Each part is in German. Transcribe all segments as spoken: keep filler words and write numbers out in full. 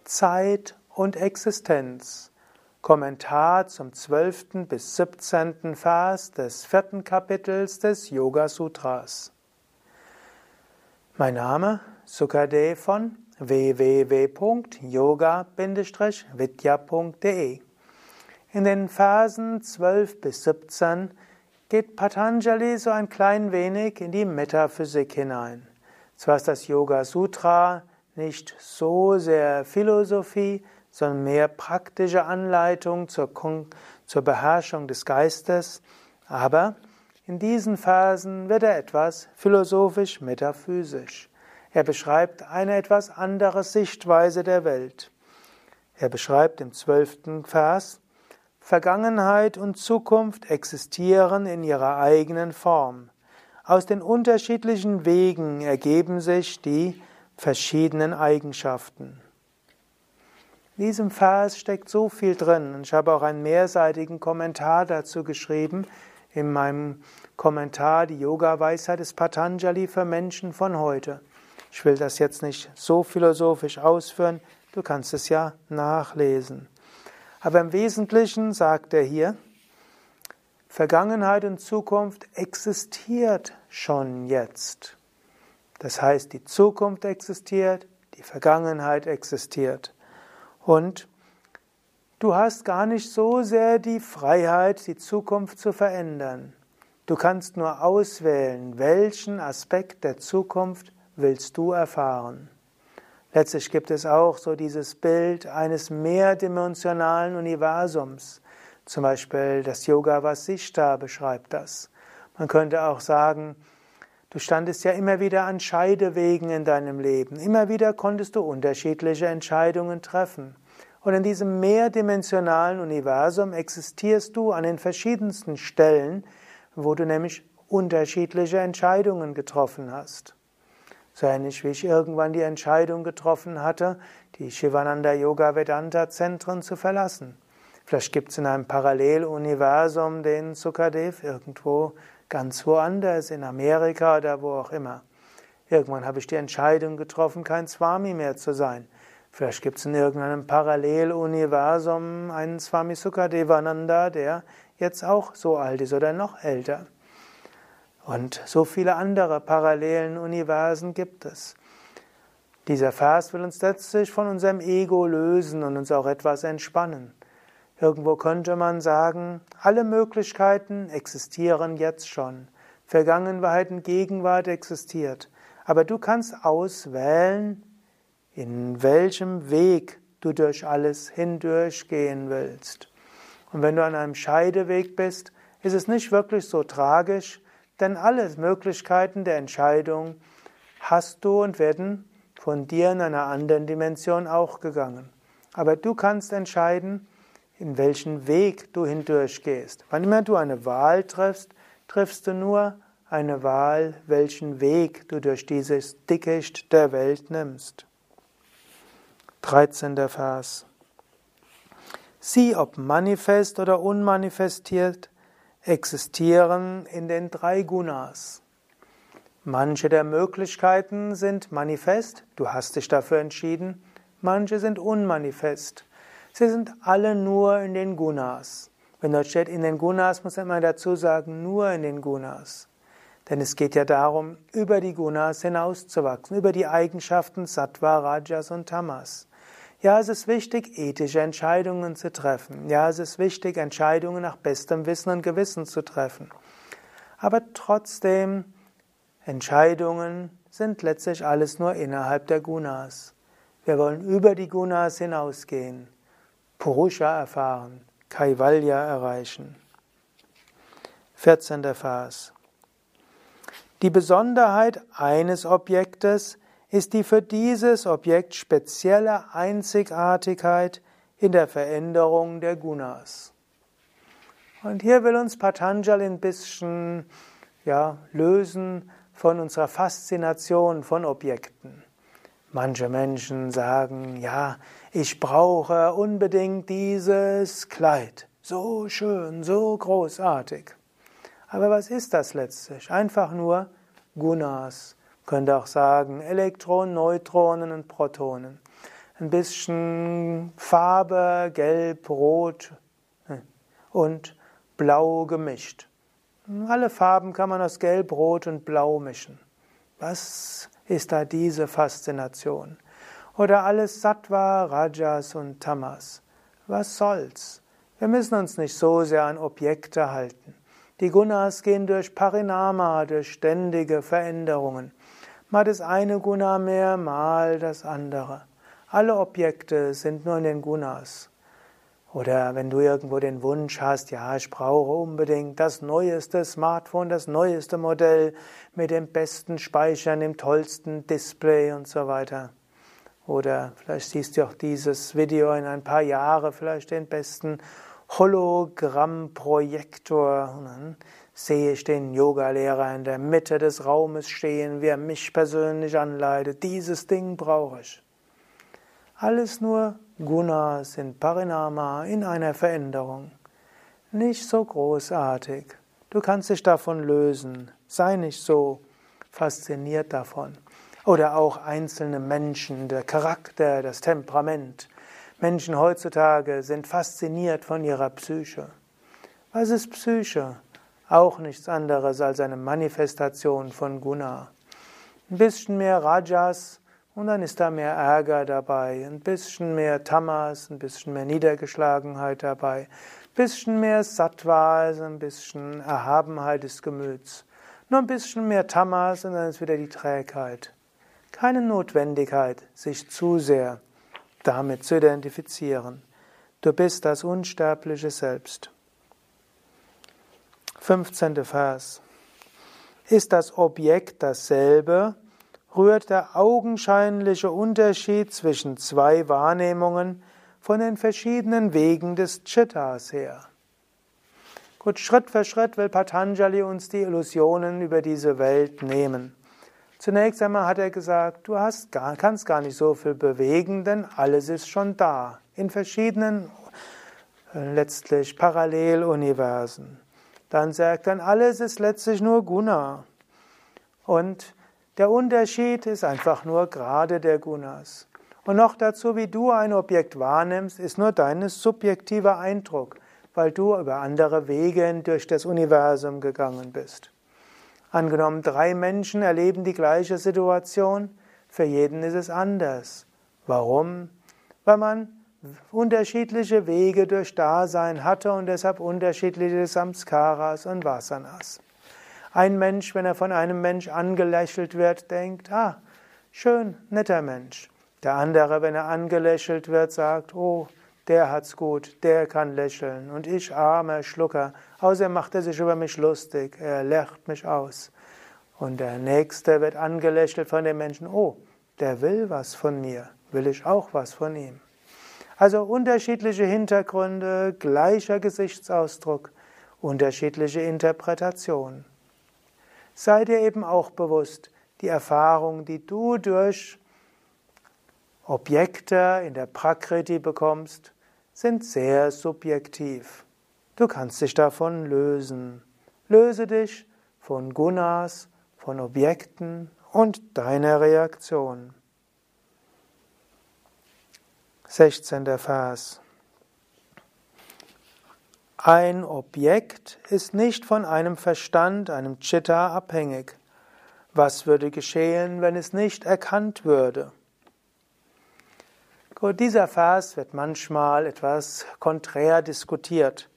Zeit und Existenz. Kommentar zum zwölften bis siebzehnten Vers des vierten Kapitels des Yoga Sutras. Mein Name Sukadev von w w w punkt yoga Bindestrich vidya punkt de. In den Versen zwölf bis siebzehn geht Patanjali so ein klein wenig in die Metaphysik hinein. Zwar ist das Yoga Sutra nicht so sehr Philosophie, sondern mehr praktische Anleitung zur, zur Beherrschung des Geistes, aber in diesen Versen wird er etwas philosophisch-metaphysisch. Er beschreibt eine etwas andere Sichtweise der Welt. Er beschreibt im zwölften Vers: Vergangenheit und Zukunft existieren in ihrer eigenen Form. Aus den unterschiedlichen Wegen ergeben sich die verschiedenen Eigenschaften. In diesem Vers steckt so viel drin. Und ich habe auch einen mehrseitigen Kommentar dazu geschrieben, in meinem Kommentar Die Yoga-Weisheit des Patanjali für Menschen von heute. Ich will das jetzt nicht so philosophisch ausführen, du kannst es ja nachlesen. Aber im Wesentlichen sagt er hier, Vergangenheit und Zukunft existiert schon jetzt. Das heißt, die Zukunft existiert, die Vergangenheit existiert. Und du hast gar nicht so sehr die Freiheit, die Zukunft zu verändern. Du kannst nur auswählen, welchen Aspekt der Zukunft willst du erfahren. Letztlich gibt es auch so dieses Bild eines mehrdimensionalen Universums. Zum Beispiel das Yoga Vasishta beschreibt das. Man könnte auch sagen, du standest ja immer wieder an Scheidewegen in deinem Leben. Immer wieder konntest du unterschiedliche Entscheidungen treffen. Und in diesem mehrdimensionalen Universum existierst du an den verschiedensten Stellen, wo du nämlich unterschiedliche Entscheidungen getroffen hast. So ähnlich wie ich irgendwann die Entscheidung getroffen hatte, die Shivananda Yoga Vedanta Zentren zu verlassen. Vielleicht gibt es in einem Paralleluniversum den Sukadev irgendwo ganz woanders, in Amerika oder wo auch immer. Irgendwann habe ich die Entscheidung getroffen, kein Swami mehr zu sein. Vielleicht gibt es in irgendeinem Paralleluniversum einen Swami Sukadevananda, der jetzt auch so alt ist oder noch älter. Und so viele andere parallelen Universen gibt es. Dieser Vers will uns letztlich von unserem Ego lösen und uns auch etwas entspannen. Irgendwo könnte man sagen, alle Möglichkeiten existieren jetzt schon. Vergangenheit und Gegenwart existiert. Aber du kannst auswählen, in welchem Weg du durch alles hindurchgehen willst. Und wenn du an einem Scheideweg bist, ist es nicht wirklich so tragisch, denn alle Möglichkeiten der Entscheidung hast du und werden von dir in einer anderen Dimension auch gegangen. Aber du kannst entscheiden, in welchen Weg du hindurchgehst. Wann immer du eine Wahl triffst, triffst du nur eine Wahl, welchen Weg du durch dieses Dickicht der Welt nimmst. dreizehnter Vers. Sieh, ob manifest oder unmanifestiert, existieren in den drei Gunas. Manche der Möglichkeiten sind manifest, du hast dich dafür entschieden, manche sind unmanifest. Sie sind alle nur in den Gunas. Wenn dort steht in den Gunas, muss man immer dazu sagen, nur in den Gunas. Denn es geht ja darum, über die Gunas hinauszuwachsen, über die Eigenschaften Sattva, Rajas und Tamas. Ja, es ist wichtig, ethische Entscheidungen zu treffen. Ja, es ist wichtig, Entscheidungen nach bestem Wissen und Gewissen zu treffen. Aber trotzdem, Entscheidungen sind letztlich alles nur innerhalb der Gunas. Wir wollen über die Gunas hinausgehen, Purusha erfahren, Kaivalya erreichen. vierzehnter Vers. Die Besonderheit eines Objektes ist die für dieses Objekt spezielle Einzigartigkeit in der Veränderung der Gunas. Und hier will uns Patanjali ein bisschen ja, lösen von unserer Faszination von Objekten. Manche Menschen sagen, ja, ich brauche unbedingt dieses Kleid. So schön, so großartig. Aber was ist das letztlich? Einfach nur Gunas. Man könnte auch sagen Elektronen, Neutronen und Protonen. ein bisschen Farbe, gelb, rot und blau gemischt. Alle Farben kann man aus gelb, rot und blau mischen. Was ist da diese Faszination? Oder alles Sattva, Rajas und Tamas. Was soll's? Wir müssen uns nicht so sehr an Objekte halten. Die Gunas gehen durch Parinama, durch ständige Veränderungen. Mal das eine Guna mehr, mal das andere. Alle Objekte sind nur in den Gunas. Oder wenn du irgendwo den Wunsch hast, ja, ich brauche unbedingt das neueste Smartphone, das neueste Modell mit dem besten Speichern, dem tollsten Display und so weiter. Oder vielleicht siehst du auch dieses Video in ein paar Jahren, vielleicht den besten Hologrammprojektor. Und dann sehe ich den Yogalehrer in der Mitte des Raumes stehen, wie er mich persönlich anleitet. Dieses Ding brauche ich. Alles nur Gunas in Parinama, in einer Veränderung. Nicht so großartig. Du kannst dich davon lösen. Sei nicht so fasziniert davon. Oder auch einzelne Menschen, der Charakter, das Temperament. Menschen heutzutage sind fasziniert von ihrer Psyche. Was ist Psyche? Auch nichts anderes als eine Manifestation von Guna. Ein bisschen mehr Rajas und dann ist da mehr Ärger dabei. Ein bisschen mehr Tamas, ein bisschen mehr Niedergeschlagenheit dabei. Ein bisschen mehr Sattva, also ein bisschen Erhabenheit des Gemüts. Nur ein bisschen mehr Tamas und dann ist wieder die Trägheit. Keine Notwendigkeit, sich zu sehr damit zu identifizieren. Du bist das unsterbliche Selbst. fünfzehnter Vers. Ist das Objekt dasselbe, rührt der augenscheinliche Unterschied zwischen zwei Wahrnehmungen von den verschiedenen Wegen des Chittas her. Gut, Schritt für Schritt will Patanjali uns die Illusionen über diese Welt nehmen. Zunächst einmal hat er gesagt, du hast gar, kannst gar nicht so viel bewegen, denn alles ist schon da, in verschiedenen, äh, letztlich Paralleluniversen. Dann sagt er, alles ist letztlich nur Guna. Und der Unterschied ist einfach nur Grade der Gunas. Und noch dazu, wie du ein Objekt wahrnimmst, ist nur dein subjektiver Eindruck, weil du über andere Wege durch das Universum gegangen bist. Angenommen, drei Menschen erleben die gleiche Situation, für jeden ist es anders. Warum? Weil man unterschiedliche Wege durch Dasein hatte und deshalb unterschiedliche Samskaras und Vasanas. Ein Mensch, wenn er von einem Mensch angelächelt wird, denkt, ah, schön, netter Mensch. Der andere, wenn er angelächelt wird, sagt, oh, der hat's gut, der kann lächeln und ich, armer Schlucker, außerdem macht er sich über mich lustig, er lacht mich aus. Und der Nächste wird angelächelt von dem Menschen, oh, der will was von mir, will ich auch was von ihm. Also unterschiedliche Hintergründe, gleicher Gesichtsausdruck, unterschiedliche Interpretationen. Sei dir eben auch bewusst, die Erfahrung, die du durch Objekte in der Prakriti bekommst, sind sehr subjektiv. Du kannst dich davon lösen. Löse dich von Gunas, von Objekten und deiner Reaktion. sechzehnter Vers. Ein Objekt ist nicht von einem Verstand, einem Chitta abhängig. Was würde geschehen, wenn es nicht erkannt würde? Gut, dieser Vers wird manchmal etwas konträr diskutiert.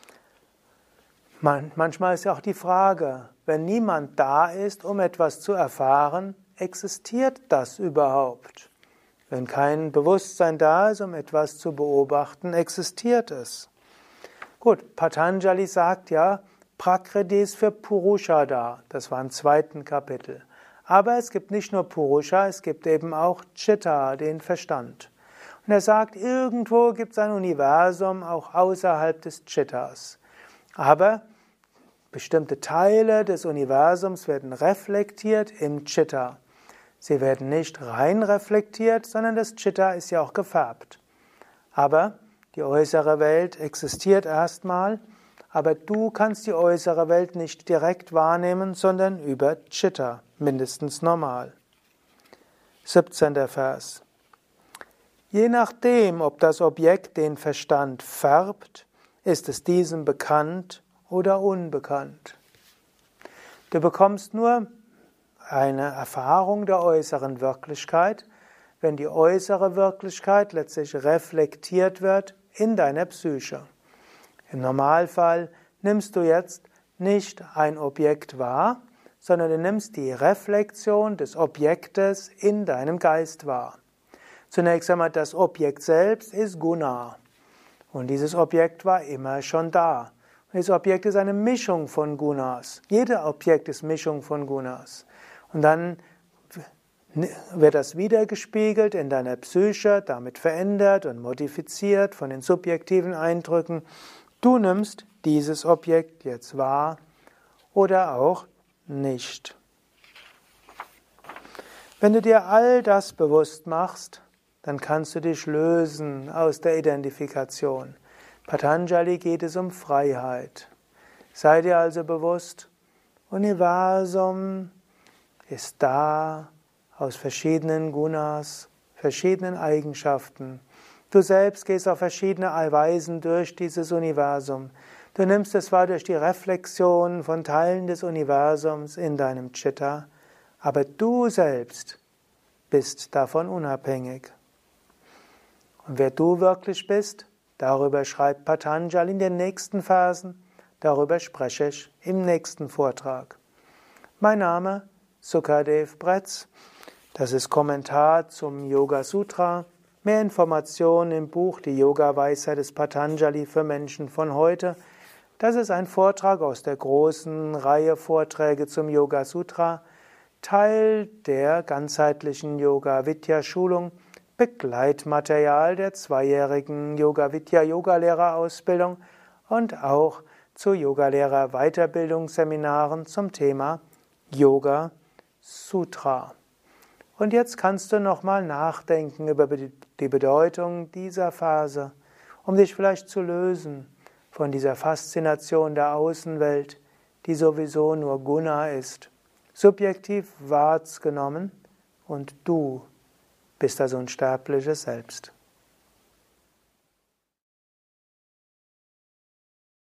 Man, manchmal ist ja auch die Frage, wenn niemand da ist, um etwas zu erfahren, existiert das überhaupt? Wenn kein Bewusstsein da ist, um etwas zu beobachten, existiert es. Gut, Patanjali sagt ja, Prakriti ist für Purusha da. Das war im zweiten Kapitel. Aber es gibt nicht nur Purusha, es gibt eben auch Chitta, den Verstand. Und er sagt, irgendwo gibt es ein Universum auch außerhalb des Chittas. Aber bestimmte Teile des Universums werden reflektiert im Chitta. Sie werden nicht rein reflektiert, sondern das Chitta ist ja auch gefärbt. Aber die äußere Welt existiert erstmal, aber du kannst die äußere Welt nicht direkt wahrnehmen, sondern über Chitta, mindestens normal. siebzehnter Vers. Je nachdem, ob das Objekt den Verstand färbt, ist es diesem bekannt oder unbekannt. Du bekommst nur eine Erfahrung der äußeren Wirklichkeit, wenn die äußere Wirklichkeit letztlich reflektiert wird in deiner Psyche. Im Normalfall nimmst du jetzt nicht ein Objekt wahr, sondern du nimmst die Reflexion des Objektes in deinem Geist wahr. Zunächst einmal, das Objekt selbst ist Guna. Und dieses Objekt war immer schon da. Und dieses Objekt ist eine Mischung von Gunas. Jedes Objekt ist Mischung von Gunas. Und dann wird das wiedergespiegelt in deiner Psyche, damit verändert und modifiziert von den subjektiven Eindrücken. Du nimmst dieses Objekt jetzt wahr oder auch nicht. Wenn du dir all das bewusst machst, dann kannst du dich lösen aus der Identifikation. Patanjali geht es um Freiheit. Sei dir also bewusst, Universum ist da aus verschiedenen Gunas, verschiedenen Eigenschaften. Du selbst gehst auf verschiedene Weisen durch dieses Universum. Du nimmst es wahr durch die Reflexion von Teilen des Universums in deinem Chitta, aber du selbst bist davon unabhängig. Und wer du wirklich bist, darüber schreibt Patanjali in den nächsten Versen, darüber spreche ich im nächsten Vortrag. Mein Name Sukadev Bretz, das ist Kommentar zum Yoga Sutra. Mehr Informationen im Buch Die Yoga-Weisheit des Patanjali für Menschen von heute. Das ist ein Vortrag aus der großen Reihe Vorträge zum Yoga Sutra, Teil der ganzheitlichen Yoga-Vidya-Schulung, Begleitmaterial der zweijährigen Yoga-Vidya-Yogalehrerausbildung und auch zu Yogalehrer-Weiterbildungsseminaren zum Thema Yoga Sutra. Und jetzt kannst du nochmal nachdenken über die Bedeutung dieser Phase, um dich vielleicht zu lösen von dieser Faszination der Außenwelt, die sowieso nur Guna ist, subjektiv wahrgenommen, und du bist das unsterbliche Selbst.